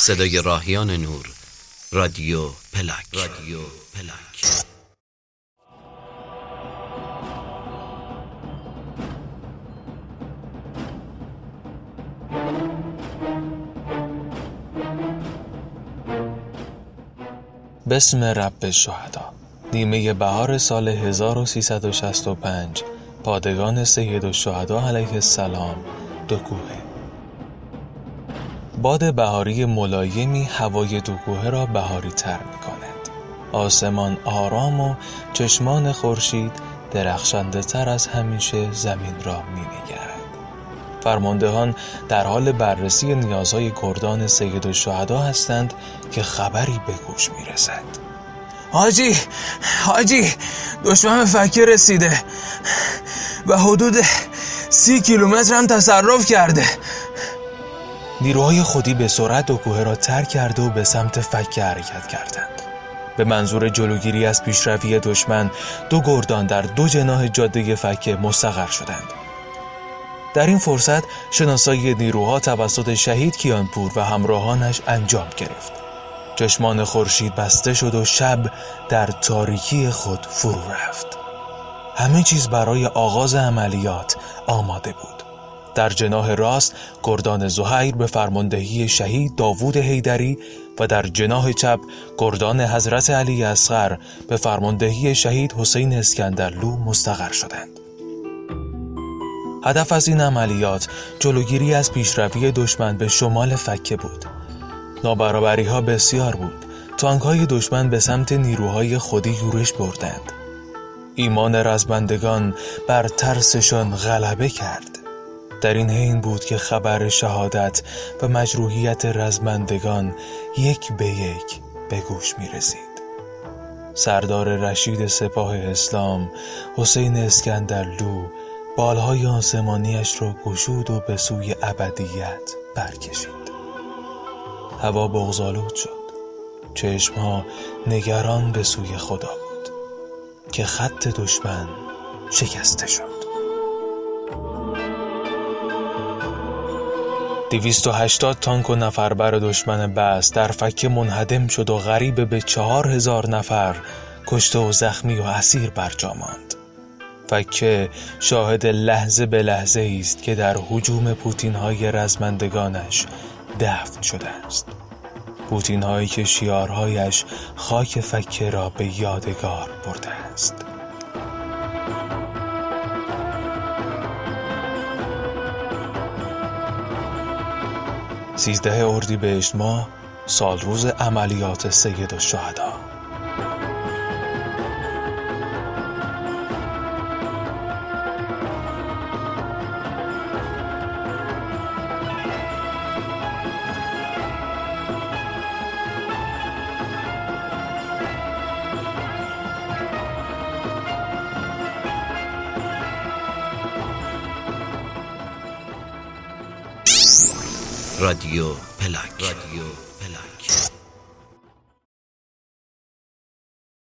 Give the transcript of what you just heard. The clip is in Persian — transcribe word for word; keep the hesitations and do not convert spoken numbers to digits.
صدای راهیان نور، رادیو پلاک. رادیو پلاک. بسم رب الشهدا. نیمه بهار سال هزار و سیصد و شصت و پنج، پادگان سید الشهدا علیه السلام، دو کوهه. باد بهاری ملایمی هوای دو کوهه را بهاری تر می کند. آسمان آرام و چشمان خورشید درخشنده تر از همیشه زمین را می نگرد. فرماندهان در حال بررسی نیازهای گردان سید الشهدا هستند که خبری به گوش می رسد. حاجی حاجی دشمن به فکه رسیده و حدود سی کیلومتر هم تصرف کرده. نیروهای خودی به سرعت دو کوه را ترک کرده و به سمت فکه حرکت کردند. به منظور جلوگیری از پیشروی دشمن، دو گردان در دو جناح جاده فکه مستقر شدند. در این فرصت شناسایی نیروها توسط شهید کیانپور و همراهانش انجام گرفت. چشمان خورشید بسته شد و شب در تاریکی خود فرو رفت. همه چیز برای آغاز عملیات آماده بود. در جناح راست گردان زهیر به فرماندهی شهید داوود حیدری و در جناح چپ گردان حضرت علی اصغر به فرماندهی شهید حسین اسکندرلو مستقر شدند. هدف از این عملیات جلوگیری از پیشروی دشمن به شمال فکه بود. نابرابری ها بسیار بود. تانک های دشمن به سمت نیروهای خودی یورش بردند. ایمان رزمندگان بر ترسشان غلبه کرد. در این حین بود که خبر شهادت و مجروحیت رزمندگان یک به یک به گوش می رسید. سردار رشید سپاه اسلام حسین اسکندرلو بالهای آسمانیش را گشود و به سوی ابدیت برکشید. هوا بغض‌آلود شد. چشمها نگران به سوی خدا بود که خط دشمن شکسته شد. دویست و هشتاد تانک و نفربر دشمن بس در فکه منهدم شد و قریب به چهار هزار نفر کشته و زخمی و اسیر برجا ماند. فکه شاهد لحظه به لحظه است که در هجوم پوتین‌های رزمندگانش دفن شده است. پوتین‌هایی که شیارهایش خاک فکه را به یادگار برده است. سیزده اردیبهشت ماه، سال روز عملیات سید الشهدا. رادیو پلاک. رادیو پلاک.